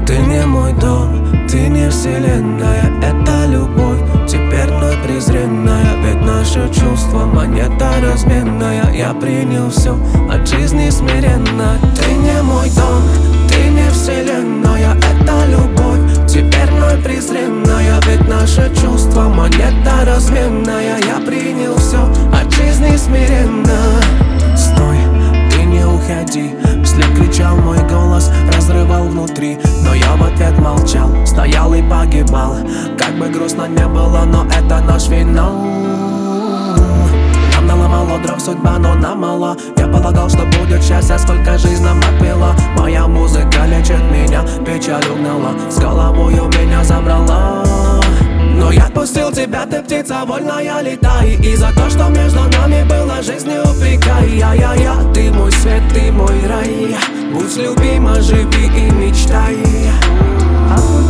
Ты не мой дом, ты не вселенная, это любовь, теперь вновь презренная. Ведь наше чувство монета разменная. Я принял все от жизни смиренно. Ты не мой дом, ты не вселенная, это любовь, теперь вновь презренная. Ведь наше чувство монета разменная. Я принял все от жизни смиренно. Стой, ты не уходи, вслед кричал мой голос, разрывал внутри, но я в ответ молчал, стоял и погибал. Как бы грустно не было, но это наш финал. Нам наломало дров судьба, но нам мало. Я полагал, что будет счастье, сколько жизнь нам отпила. Моя музыка лечит меня, печаль угнала, с головою меня забрала. Но я отпустил тебя, ты птица вольная, летай. И за то, что между нами было, жизнь не упрекай. Я, ты мой свет, ты мой рай. Будь любима, живи и мечтай.